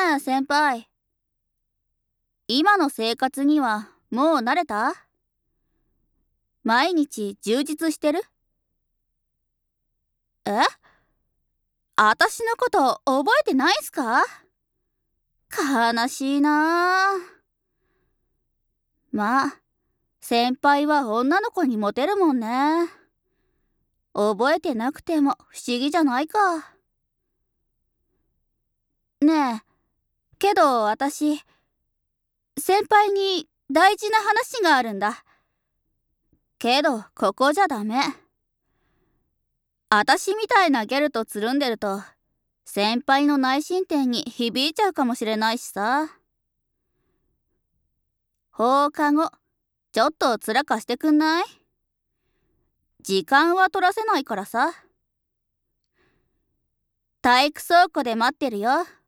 え先輩、今の生活にはもう慣れた？毎日充実してる？え？あたしのこと覚えてないっすか？悲しいなあ。まあ、先輩は女の子にモテるもんね。覚えてなくても不思議じゃないか。ねえ、けど私、先輩に大事な話があるんだ。けど、ここじゃダメ。あたしみたいなギャルとつるんでると、先輩の内申点に響いちゃうかもしれないしさ。放課後、ちょっとつらかしてくんない？時間は取らせないからさ。体育倉庫で待ってるよ。